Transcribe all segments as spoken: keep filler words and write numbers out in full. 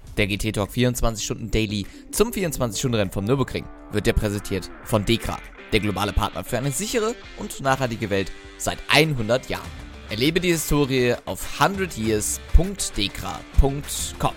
Der G T Talk vierundzwanzig Stunden Daily zum vierundzwanzig-Stunden-Rennen vom Nürburgring wird dir präsentiert von DEKRA, der globale Partner für eine sichere und nachhaltige Welt seit hundert Jahren. Erlebe die Historie auf hundert years punkt dekra punkt com.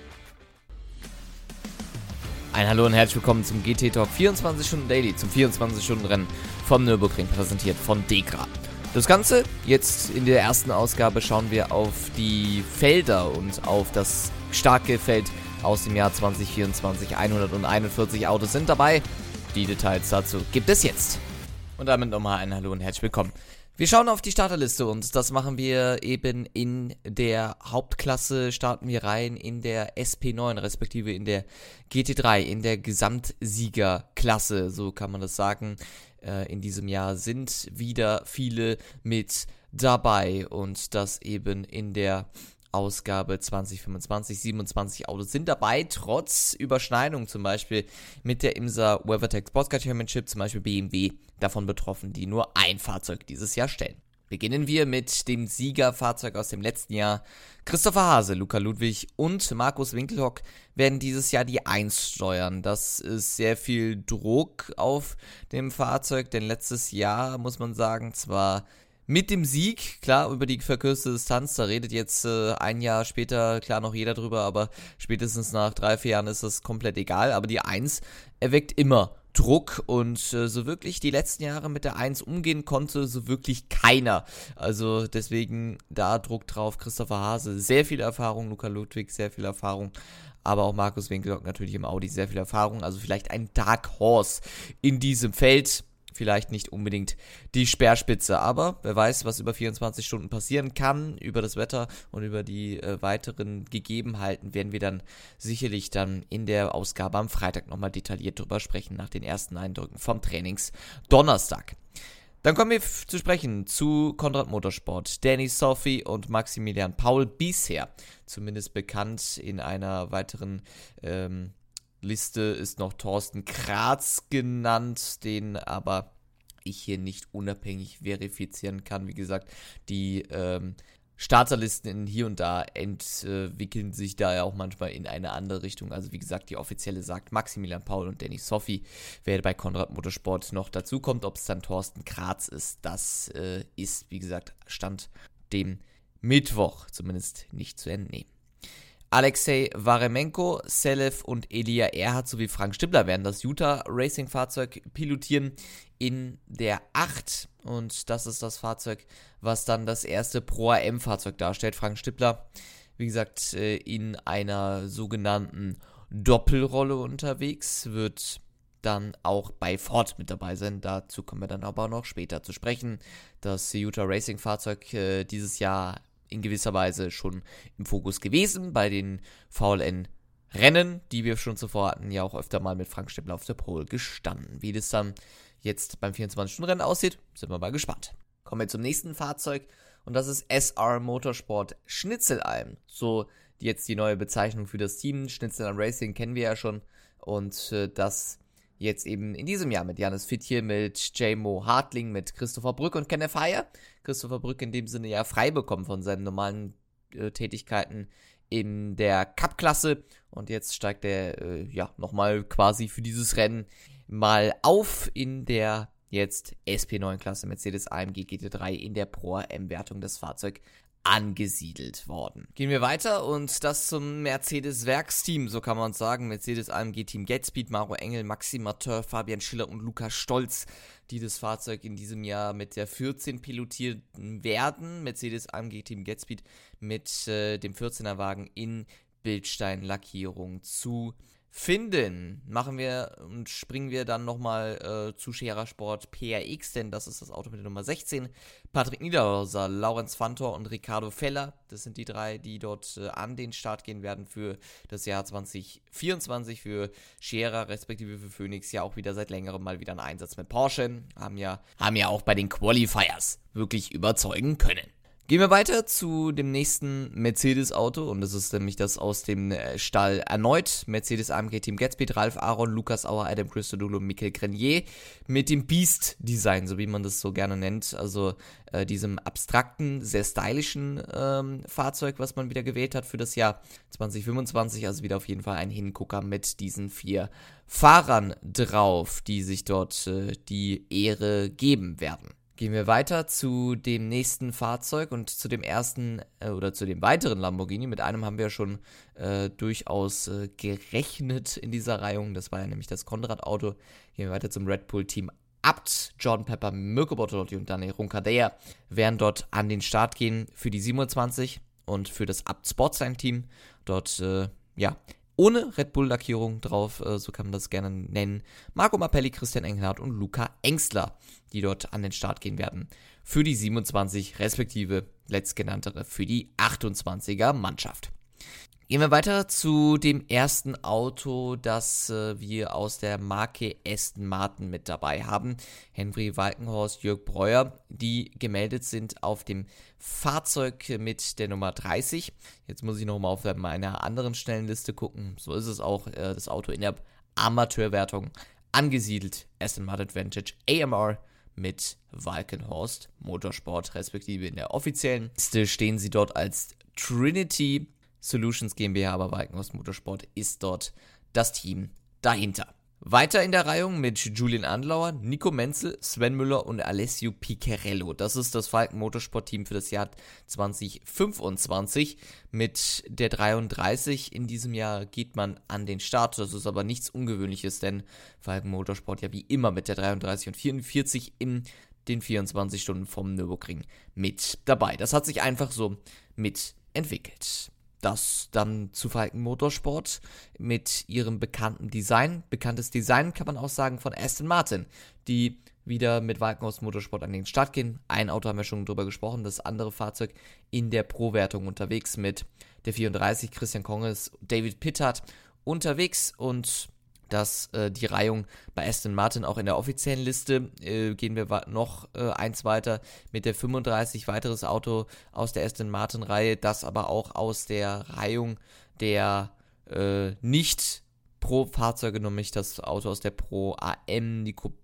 Ein Hallo und herzlich willkommen zum G T Talk vierundzwanzig Stunden Daily zum vierundzwanzig-Stunden-Rennen vom Nürburgring, präsentiert von DEKRA. Das Ganze, jetzt in der ersten Ausgabe schauen wir auf die Felder und auf das starke Feld aus dem Jahr zwanzig vierundzwanzig. hunderteinundvierzig Autos sind dabei. Die Details dazu gibt es jetzt. Und damit nochmal ein Hallo und herzlich willkommen. Wir schauen auf die Starterliste und das machen wir eben in der Hauptklasse, starten wir rein in der S P neun, respektive in der G T drei, in der Gesamtsiegerklasse, so kann man das sagen. In diesem Jahr sind wieder viele mit dabei und das eben in der Ausgabe zwanzig fünfundzwanzig. siebenundzwanzig Autos sind dabei, trotz Überschneidung zum Beispiel mit der IMSA WeatherTech Sportscar Championship, zum Beispiel B M W davon betroffen, die nur ein Fahrzeug dieses Jahr stellen. Beginnen wir mit dem Siegerfahrzeug aus dem letzten Jahr. Christopher Hase, Luca Ludwig und Markus Winkelhock werden dieses Jahr die eins steuern. Das ist sehr viel Druck auf dem Fahrzeug, denn letztes Jahr, muss man sagen, zwar mit dem Sieg, klar, über die verkürzte Distanz, da redet jetzt äh, ein Jahr später, klar, noch jeder drüber, aber spätestens nach drei, vier Jahren ist das komplett egal, aber die eins erweckt immer Druck und äh, so wirklich die letzten Jahre mit der eins umgehen konnte so wirklich keiner. Also deswegen da Druck drauf. Christopher Hase, sehr viel Erfahrung, Luca Ludwig, sehr viel Erfahrung, aber auch Markus Winkelhock natürlich im Audi, sehr viel Erfahrung. Also vielleicht ein Dark Horse in diesem Feld. Vielleicht nicht unbedingt die Speerspitze, aber wer weiß, was über vierundzwanzig Stunden passieren kann, über das Wetter und über die äh, weiteren Gegebenheiten werden wir dann sicherlich dann in der Ausgabe am Freitag nochmal detailliert drüber sprechen, nach den ersten Eindrücken vom Trainings-Donnerstag. Dann kommen wir f- zu sprechen zu Konrad Motorsport. Danny Soffi und Maximilian Paul, bisher zumindest bekannt. In einer weiteren ähm, Liste ist noch Thorsten Kratz genannt, den aber ich hier nicht unabhängig verifizieren kann. Wie gesagt, die ähm, Starterlisten in hier und da entwickeln sich da ja auch manchmal in eine andere Richtung. Also wie gesagt, die offizielle sagt Maximilian Paul und Danny Soffi. Wer bei Konrad Motorsport noch dazu kommt, ob es dann Thorsten Kratz ist, das äh, ist, wie gesagt, Stand dem Mittwoch zumindest nicht zu entnehmen. Alexei Waremenko, Selev und Elia Erhardt sowie Frank Stippler werden das Utah Racing Fahrzeug pilotieren in der acht. Und das ist das Fahrzeug, was dann das erste Pro-A M-Fahrzeug darstellt. Frank Stippler, wie gesagt, in einer sogenannten Doppelrolle unterwegs, wird dann auch bei Ford mit dabei sein. Dazu kommen wir dann aber noch später zu sprechen. Das Utah Racing Fahrzeug äh, dieses Jahr in gewisser Weise schon im Fokus gewesen, bei den V L N-Rennen, die wir schon zuvor hatten, ja auch öfter mal mit Frank Stippler auf der Pole gestanden. Wie das dann jetzt beim vierundzwanzig-Stunden-Rennen aussieht, sind wir mal gespannt. Kommen wir zum nächsten Fahrzeug und das ist S R Motorsport Schnitzelalm. So jetzt die neue Bezeichnung für das Team. Schnitzelalm Racing kennen wir ja schon und äh, das jetzt eben in diesem Jahr mit Janis Fittje, mit J-Mo Hartling, mit Christopher Brück und Kenneth Heyer. Christopher Brück in dem Sinne ja frei bekommen von seinen normalen äh, Tätigkeiten in der Cup-Klasse. Und jetzt steigt er äh, ja nochmal quasi für dieses Rennen mal auf in der jetzt S P neun Klasse Mercedes-A M G G T drei in der Pro-A M-Wertung das Fahrzeug angesiedelt worden. Gehen wir weiter und das zum Mercedes-Werksteam, so kann man sagen. Mercedes-A M G-Team Gatespeed, Maro Engel, Maxim Martin, Fabian Schiller und Lukas Stolz, die das Fahrzeug in diesem Jahr mit der vierzehn pilotieren werden. Mercedes-A M G-Team Gatespeed mit äh, dem vierzehner Wagen in Bildstein-Lackierung zu finden. Machen wir und springen wir dann nochmal äh, zu Scherer Sport P R X, denn das ist das Auto mit der Nummer sechzehn. Patrick Niederhauser, Laurenz Fantor und Ricardo Feller, das sind die drei, die dort äh, an den Start gehen werden für das Jahr zwanzig vierundzwanzig, für Scherer respektive für Phoenix, ja auch wieder seit längerem mal wieder einen Einsatz mit Porsche, haben ja, haben ja auch bei den Qualifiers wirklich überzeugen können. Gehen wir weiter zu dem nächsten Mercedes-Auto und das ist nämlich das aus dem Stall erneut. Mercedes A M G Team Gatsby, Ralf Aaron, Lukas Auer, Adam Christodoulou, Michael Grenier mit dem Beast-Design, so wie man das so gerne nennt. Also äh, diesem abstrakten, sehr stylischen ähm, Fahrzeug, was man wieder gewählt hat für das Jahr zwanzig fünfundzwanzig. Also wieder auf jeden Fall ein Hingucker mit diesen vier Fahrern drauf, die sich dort äh, die Ehre geben werden. Gehen wir weiter zu dem nächsten Fahrzeug und zu dem ersten äh, oder zu dem weiteren Lamborghini. Mit einem haben wir schon äh, durchaus äh, gerechnet in dieser Reihung. Das war ja nämlich das Konrad-Auto. Gehen wir weiter zum Red Bull-Team. Abt, John Pepper, Mirko Bortolotti und Daniel Roncadella werden dort an den Start gehen für die siebenundzwanzig und für das Abt Sportsline-Team. Dort, äh, ja, ohne Red Bull-Lackierung drauf, äh, so kann man das gerne nennen. Marco Mappelli, Christian Engelhardt und Luca Engstler, die dort an den Start gehen werden für die siebenundzwanzig, respektive letztgenanntere für die achtundzwanziger Mannschaft. Gehen wir weiter zu dem ersten Auto, das äh, wir aus der Marke Aston Martin mit dabei haben. Henry Walkenhorst, Jörg Breuer, die gemeldet sind auf dem Fahrzeug mit der Nummer dreißig. Jetzt muss ich nochmal auf meiner anderen Stellenliste gucken. So ist es auch, äh, das Auto in der Amateurwertung angesiedelt. Aston Martin Vantage A M R mit Walkenhorst Motorsport, respektive in der offiziellen Liste stehen sie dort als Trinity Solutions GmbH, aber Walkenhorst Motorsport ist dort das Team dahinter. Weiter in der Reihung mit Julian Andlauer, Nico Menzel, Sven Müller und Alessio Piccarello. Das ist das Falken Motorsport Team für das Jahr zwanzig fünfundzwanzig. Mit der dreiunddreißig in diesem Jahr geht man an den Start. Das ist aber nichts Ungewöhnliches, denn Falken Motorsport ja wie immer mit der dreiunddreißig und vierundvierzig in den vierundzwanzig Stunden vom Nürburgring mit dabei. Das hat sich einfach so mitentwickelt. Das dann zu Falken Motorsport mit ihrem bekannten Design. Bekanntes Design kann man auch sagen von Aston Martin, die wieder mit Walkenhorst Motorsport an den Start gehen. Ein Auto haben wir schon drüber gesprochen, das andere Fahrzeug in der Pro-Wertung unterwegs mit der vierunddreißig, Christian Konges, David Pittard unterwegs und dass äh, die Reihung bei Aston Martin auch in der offiziellen Liste, äh, gehen wir wa- noch äh, eins weiter mit der fünfunddreißig, weiteres Auto aus der Aston Martin Reihe, das aber auch aus der Reihung der äh, nicht Pro-Fahrzeuge, nämlich das Auto aus der Pro A M, Nico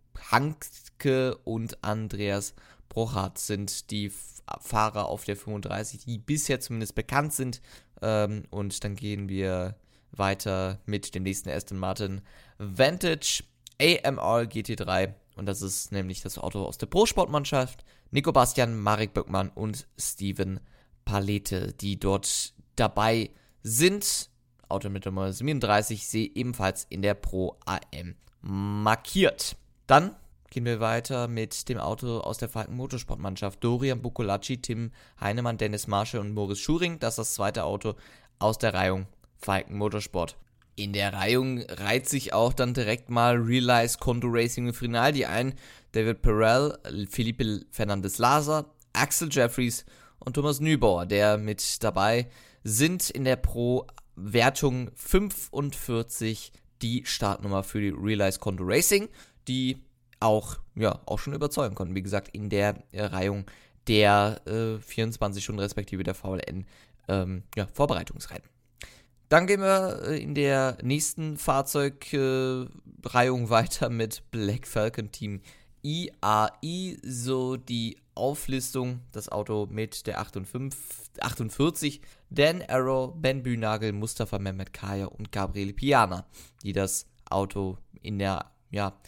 Hanke und Andreas Brochart sind die F- Fahrer auf der fünfunddreißig, die bisher zumindest bekannt sind, ähm, und dann gehen wir weiter mit dem nächsten Aston Martin Vantage A M R G T drei und das ist nämlich das Auto aus der Pro-Sportmannschaft. Nico Bastian, Marek Böckmann und Steven Palete, die dort dabei sind. Auto mit Nummer siebenunddreißig, sehe ebenfalls in der Pro A M markiert. Dann gehen wir weiter mit dem Auto aus der Falken Motorsportmannschaft. Dorian Bucolacci, Tim Heinemann, Dennis Marschall und Moritz Schuring. Das ist das zweite Auto aus der Reihung Falken Motorsport. In der Reihung reiht sich auch dann direkt mal Realize Condo Racing und Finaldi ein. David Perel, Felipe Fernandez Laser, Axel Jeffries und Thomas Nübauer, der mit dabei sind in der Pro-Wertung fünfundvierzig, die Startnummer für die Realize Condo Racing, die auch, ja, auch schon überzeugen konnten. Wie gesagt, in der äh, Reihung der äh, vierundzwanzig Stunden respektive der V L N ähm, ja, Vorbereitungsrennen. Dann gehen wir in der nächsten Fahrzeugreihung äh, weiter mit Black Falcon Team I A I, so die Auflistung, das Auto mit der achtundvierzig, Dan Arrow, Ben Bühnagel, Mustafa Mehmet Kaya und Gabriele Piana, die das Auto in der ja,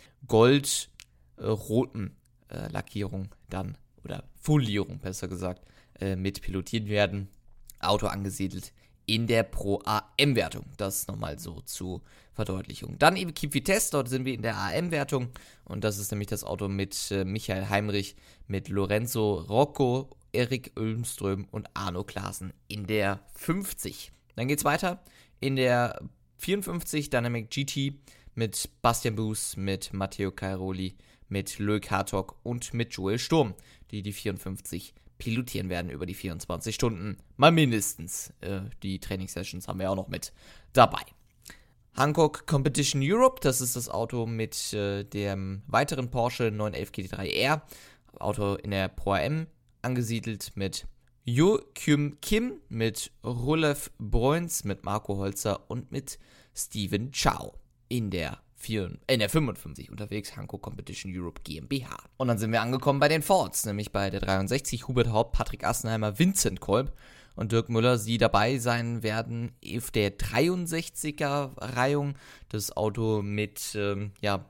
gold-roten äh, äh, Lackierung dann, oder Folierung besser gesagt, äh, mit pilotiert werden. Auto angesiedelt in der Pro A M-Wertung. Das nochmal so zur Verdeutlichung. Dann Equipe Vitesse, dort sind wir in der A M-Wertung und das ist nämlich das Auto mit äh, Michael Heimrich, mit Lorenzo Rocco, Erik Ölmström und Arno Klaassen in der fünfzig. Dann geht's weiter in der vierundfünfzig Dynamic G T mit Bastian Buß, mit Matteo Cairoli, mit Loic Hartog und mit Joel Sturm, die die vierundfünfzig pilotieren werden über die vierundzwanzig Stunden. Mal mindestens. Äh, die Trainingssessions haben wir auch noch mit dabei. Hankook Competition Europe, das ist das Auto mit äh, dem weiteren Porsche neun elf G T drei R. Auto in der Pro A M angesiedelt mit Jo Kyum Kim, mit Rulef Bruins, mit Marco Holzer und mit Steven Chow in der, vier, in der fünfundfünfzig unterwegs, Hankoh Competition Europe GmbH. Und dann sind wir angekommen bei den Fords, nämlich bei der dreiundsechzig, Hubert Haupt, Patrick Assenheimer, Vincent Kolb und Dirk Müller, die dabei sein werden auf der dreiundsechziger-Reihung. Das Auto mit, ähm, ja,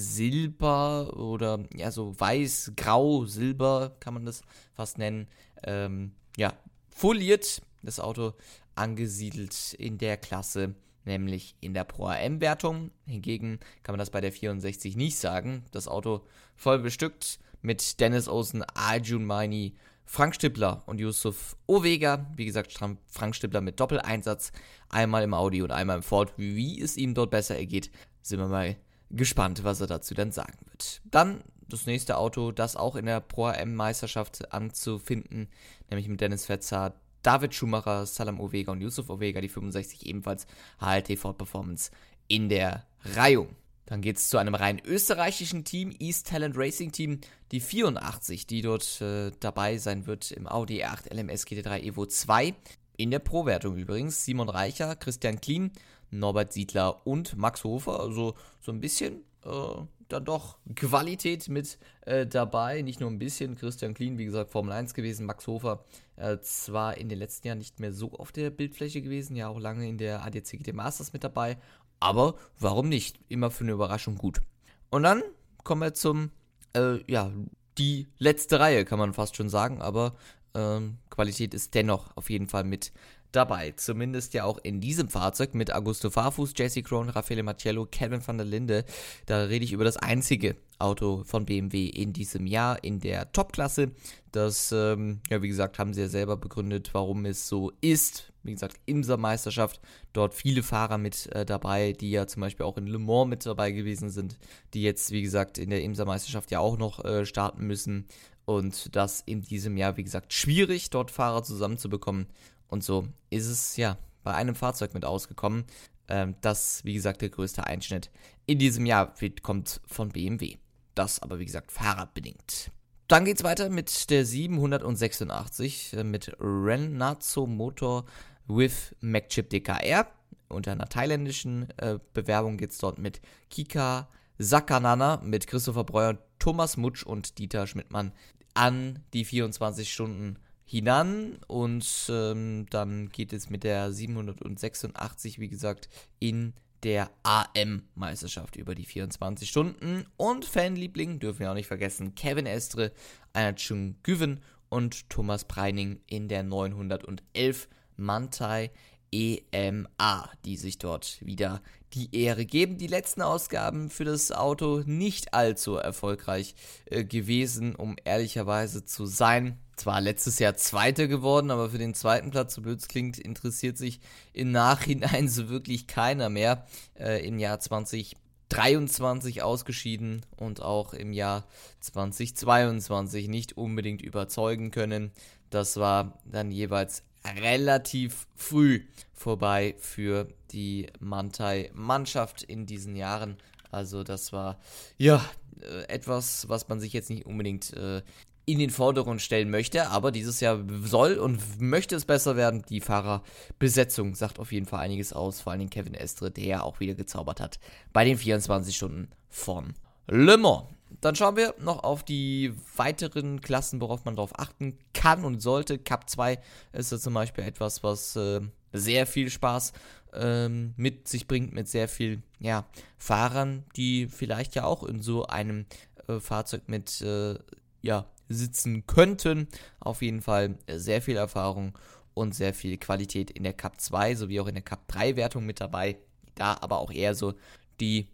Silber oder, ja, so weiß, grau, silber kann man das fast nennen, ähm, ja, foliert, das Auto angesiedelt in der Klasse, nämlich in der Pro-A M-Wertung. Hingegen kann man das bei der vierundsechzig nicht sagen. Das Auto voll bestückt mit Dennis Olsen, Arjun Maini, Frank Stippler und Yusuf Ovega. Wie gesagt, Frank Stippler mit Doppeleinsatz, einmal im Audi und einmal im Ford. Wie es ihm dort besser ergeht, sind wir mal gespannt, was er dazu dann sagen wird. Dann das nächste Auto, das auch in der Pro-A M-Meisterschaft anzufinden, nämlich mit Dennis Fetzer, David Schumacher, Salam Ovega und Yusuf Ovega, die fünfundsechzig ebenfalls H L T Ford Performance in der Reihung. Dann geht es zu einem rein österreichischen Team, East Talent Racing Team, die vierundachtzig, die dort äh, dabei sein wird im Audi R acht L M S G T drei Evo zwei. In der Pro-Wertung übrigens Simon Reicher, Christian Klien, Norbert Siedler und Max Hofer. Also so ein bisschen äh, dann doch Qualität mit äh, dabei. Nicht nur ein bisschen. Christian Klien, wie gesagt, Formel eins gewesen. Max Hofer äh, zwar in den letzten Jahren nicht mehr so auf der Bildfläche gewesen, ja auch lange in der A D A C G T Masters mit dabei. Aber warum nicht? Immer für eine Überraschung gut. Und dann kommen wir zum, äh, ja, die letzte Reihe, kann man fast schon sagen. Aber ähm, Qualität ist dennoch auf jeden Fall mit dabei. Zumindest ja auch in diesem Fahrzeug mit Augusto Farfus, Jesse Krohn, Raffaele Macchiello, Kevin van der Linde. Da rede ich über das einzige Auto von B M W in diesem Jahr in der Top-Klasse. Das, ähm, ja, wie gesagt, haben sie ja selber begründet, warum es so ist. Wie gesagt, IMSA-Meisterschaft, dort viele Fahrer mit äh, dabei, die ja zum Beispiel auch in Le Mans mit dabei gewesen sind, die jetzt, wie gesagt, in der IMSA-Meisterschaft ja auch noch äh, starten müssen. Und das in diesem Jahr, wie gesagt, schwierig, dort Fahrer zusammenzubekommen. Und so ist es, ja, bei einem Fahrzeug mit ausgekommen. Ähm, das, wie gesagt, der größte Einschnitt in diesem Jahr wird, kommt von B M W. Das aber, wie gesagt, fahrradbedingt. Dann geht's weiter mit der siebenhundertsechsundachtzig, äh, mit Renazzo Motor with MacChip D K R. Unter einer thailändischen äh, Bewerbung geht's dort mit Kika Sakanana, mit Christopher Breuer, Thomas Mutsch und Dieter Schmidtmann an die vierundzwanzig Stunden hinan. Und ähm, dann geht es mit der siebenhundertsechsundachtzig, wie gesagt, in der A M-Meisterschaft über die vierundzwanzig Stunden. Und Fanliebling dürfen wir auch nicht vergessen, Kevin Estre, Anachung Güven und Thomas Preining in der neunhundertelf Manthey E M A, die sich dort wieder die Ehre geben. Die letzten Ausgaben für das Auto nicht allzu erfolgreich äh, gewesen, um ehrlicherweise zu sein. Zwar letztes Jahr Zweiter geworden, aber für den zweiten Platz, so blöd es klingt, interessiert sich im Nachhinein so wirklich keiner mehr. Äh, im Jahr zwanzig dreiundzwanzig ausgeschieden und auch im Jahr zwanzig zweiundzwanzig nicht unbedingt überzeugen können. Das war dann jeweils relativ früh vorbei für die Manthey-Mannschaft in diesen Jahren. Also das war, ja, äh, etwas, was man sich jetzt nicht unbedingt äh, in den Vordergrund stellen möchte, aber dieses Jahr soll und möchte es besser werden. Die Fahrerbesetzung sagt auf jeden Fall einiges aus, vor allem Kevin Estre, der ja auch wieder gezaubert hat bei den vierundzwanzig Stunden von Le Mans. Dann schauen wir noch auf die weiteren Klassen, worauf man darauf achten kann und sollte. Cup zwei ist ja zum Beispiel etwas, was äh, sehr viel Spaß ähm, mit sich bringt, mit sehr viel, ja, Fahrern, die vielleicht ja auch in so einem äh, Fahrzeug mit, äh, ja, sitzen könnten. Auf jeden Fall sehr viel Erfahrung und sehr viel Qualität in der Cup zwei sowie auch in der Cup drei Wertung mit dabei. Da aber auch eher so die,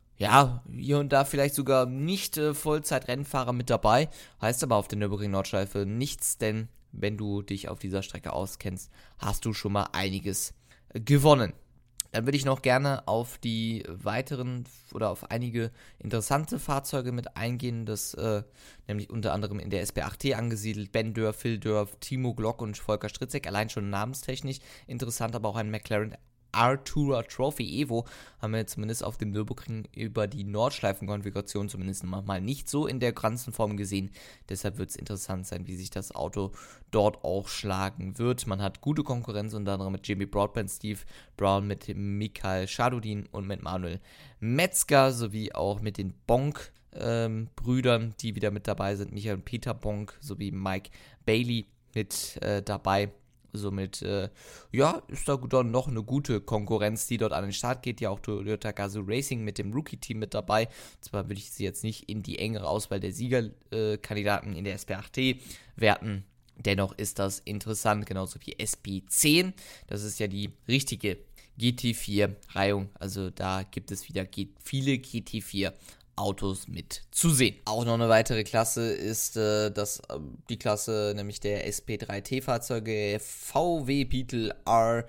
ja, hier und da vielleicht sogar nicht äh, Vollzeit-Rennfahrer mit dabei. Heißt aber auf der Nürburgring-Nordschleife nichts, denn wenn du dich auf dieser Strecke auskennst, hast du schon mal einiges äh, gewonnen. Dann würde ich noch gerne auf die weiteren oder auf einige interessante Fahrzeuge mit eingehen, das äh, nämlich unter anderem in der S B acht T angesiedelt, Ben Dörr, Phil Dörr, Timo Glock und Volker Stritzek, allein schon namenstechnisch interessant, aber auch ein McLaren Artura Trophy Evo haben wir zumindest auf dem Nürburgring über die Nordschleifenkonfiguration zumindest mal nicht so in der ganzen Form gesehen. Deshalb wird es interessant sein, wie sich das Auto dort auch schlagen wird. Man hat gute Konkurrenz, unter anderem mit Jimmy Broadbent, Steve Brown, mit Mikael Schadudin und mit Manuel Metzger, sowie auch mit den Bonk ähm, Brüdern, die wieder mit dabei sind. Michael und Peter Bonk sowie Mike Bailey mit äh, dabei. Somit, äh, ja, ist da dann noch eine gute Konkurrenz, die dort an den Start geht. Ja, auch Toyota Gazoo Racing mit dem Rookie-Team mit dabei. Zwar würde ich sie jetzt nicht in die engere Auswahl der Siegerkandidaten äh, in der S P acht T werten. Dennoch ist das interessant, genauso wie S P zehn. Das ist ja die richtige G T vier Reihung. Also da gibt es wieder G- viele G T vier Autos mit zu sehen. Auch noch eine weitere Klasse ist äh, das, äh, die Klasse nämlich der S P drei T-Fahrzeuge V W Beetle R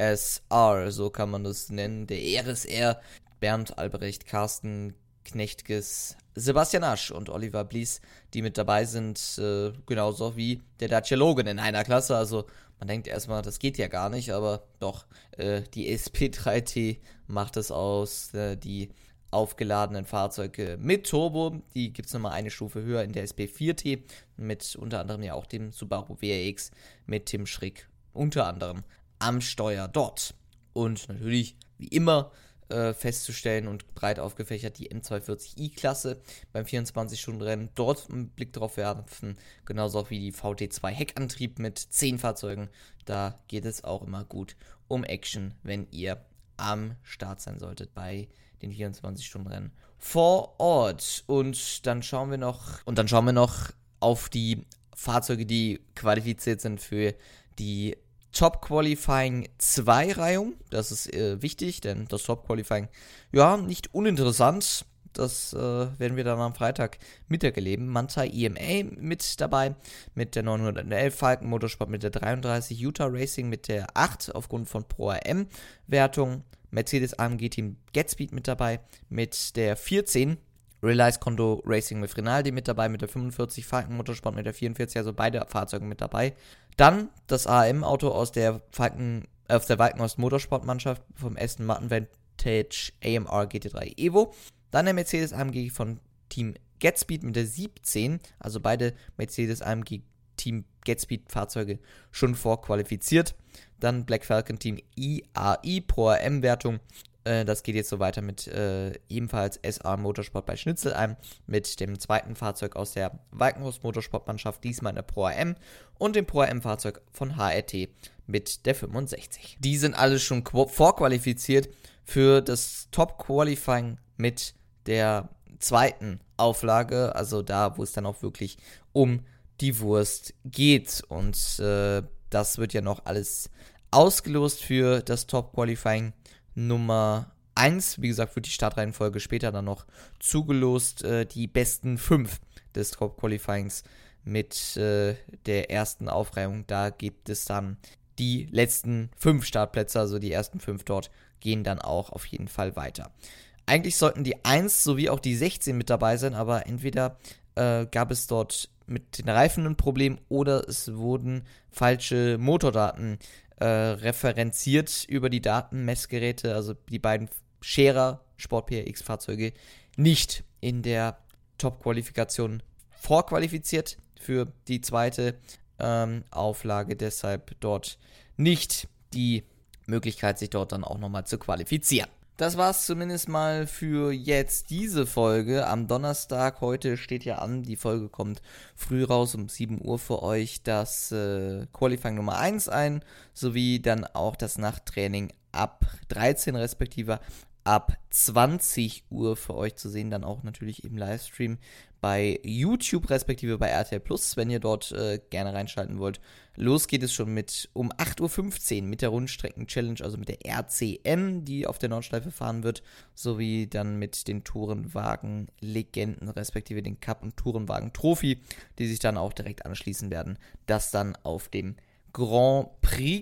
S R, so kann man das nennen. Der R S R, Bernd Albrecht, Carsten Knechtges, Sebastian Asch und Oliver Blies, die mit dabei sind, äh, genauso wie der Dacia Logan in einer Klasse. Also man denkt erstmal, das geht ja gar nicht, aber doch, äh, die S P drei T macht es aus, äh, die aufgeladenen Fahrzeuge mit Turbo, die gibt es nochmal eine Stufe höher in der S P vier T, mit unter anderem ja auch dem Subaru W R X mit Tim Schrick unter anderem am Steuer dort. Und natürlich, wie immer, äh, festzustellen und breit aufgefächert die M zweihundertvierzig i-Klasse beim vierundzwanzig-Stunden-Rennen. Dort einen Blick drauf werfen, genauso auch wie die V T zwei Heckantrieb mit zehn Fahrzeugen. Da geht es auch immer gut um Action, wenn ihr am Start sein solltet bei den vierundzwanzig-Stunden-Rennen vor Ort. Und dann schauen wir noch und dann schauen wir noch auf die Fahrzeuge, die qualifiziert sind für die Top Qualifying zwei Reihung. Das ist äh, wichtig, denn das Top Qualifying, ja, nicht uninteressant. Das äh, werden wir dann am Freitag Mittag erleben. Manthey E M A mit dabei, mit der neunhundertelf, Falken Motorsport mit der dreiunddreißig, Utah Racing mit der acht aufgrund von Pro A M-Wertung, Mercedes A M G Team GetSpeed mit dabei, mit der vierzehn, Realize Condo Racing mit Rinaldi mit dabei, mit der fünfundvierzig, Falken Motorsport mit der vierundvierzig, also beide Fahrzeuge mit dabei. Dann das A M-Auto aus der Falken, äh, aus der Walkenhorst Motorsportmannschaft vom Aston Martin Vantage A M R G T drei Evo. Dann der Mercedes A M G von Team GetSpeed mit der siebzehn, also beide Mercedes A M G Team GetSpeed Fahrzeuge schon vorqualifiziert. Dann Black Falcon Team I A I Pro A M-Wertung. Äh, das geht jetzt so weiter mit äh, ebenfalls S A Motorsport bei Schnitzelheim mit dem zweiten Fahrzeug aus der Walkenhorst Motorsportmannschaft, diesmal in der Pro A M, und dem Pro A M-Fahrzeug von H R T mit der fünfundsechzig. Die sind alle schon qu- vorqualifiziert für das Top-Qualifying mit der zweiten Auflage, also da, wo es dann auch wirklich um die Wurst geht. Und äh, das wird ja noch alles ausgelost für das Top-Qualifying Nummer eins. Wie gesagt, wird die Startreihenfolge später dann noch zugelost. Äh, die besten fünf des Top-Qualifyings mit äh, der ersten Aufreihung. Da gibt es dann die letzten fünf Startplätze, also die ersten fünf dort gehen dann auch auf jeden Fall weiter. Eigentlich sollten die eins sowie auch die sechzehn mit dabei sein, aber entweder äh, gab es dort mit den Reifen ein Problem oder es wurden falsche Motordaten äh, referenziert über die Datenmessgeräte, also die beiden Scherer Sport P R X-Fahrzeuge nicht in der Top-Qualifikation vorqualifiziert für die zweite ähm, Auflage, deshalb dort nicht die Möglichkeit, sich dort dann auch nochmal zu qualifizieren. Das war's zumindest mal für jetzt diese Folge am Donnerstag. Heute steht ja an, die Folge kommt früh raus, um sieben Uhr für euch, das äh, Qualifying Nummer eins ein, sowie dann auch das Nachttraining ab dreizehn respektive ab zwanzig Uhr für euch zu sehen, dann auch natürlich im Livestream bei YouTube respektive bei R T L Plus, wenn ihr dort äh, gerne reinschalten wollt. Los geht es schon mit um acht Uhr fünfzehn mit der Rundstrecken-Challenge, also mit der R C M, die auf der Nordschleife fahren wird, sowie dann mit den Tourenwagen-Legenden respektive den Cup- und Tourenwagen-Trophy, die sich dann auch direkt anschließen werden. Das dann auf dem Grand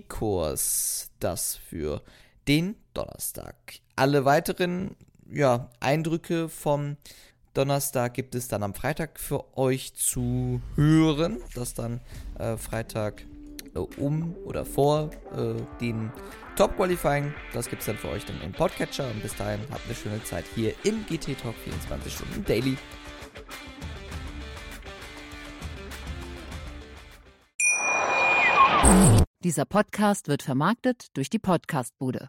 Prix-Kurs, das für den Donnerstag. Alle weiteren ja, Eindrücke vom Donnerstag gibt es dann am Freitag für euch zu hören, das dann äh, Freitag äh, um oder vor äh, den Top Qualifying, das gibt's dann für euch dann im Podcatcher. Und bis dahin habt eine schöne Zeit hier im G T Talk vierundzwanzig Stunden Daily. Dieser Podcast wird vermarktet durch die Podcastbude.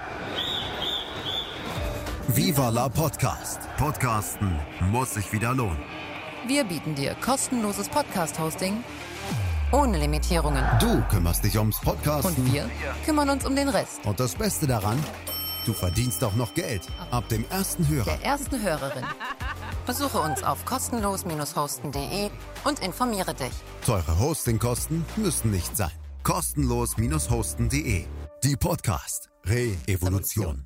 Viva la Podcast. Podcasten muss sich wieder lohnen. Wir bieten dir kostenloses Podcast-Hosting ohne Limitierungen. Du kümmerst dich ums Podcasten. Und wir kümmern uns um den Rest. Und das Beste daran, du verdienst auch noch Geld. Ab dem ersten Hörer. Der ersten Hörerin. Besuche uns auf kostenlos hosten punkt de und informiere dich. Teure Hostingkosten müssen nicht sein. kostenlos hosten punkt de. Die Podcast Re-Evolution.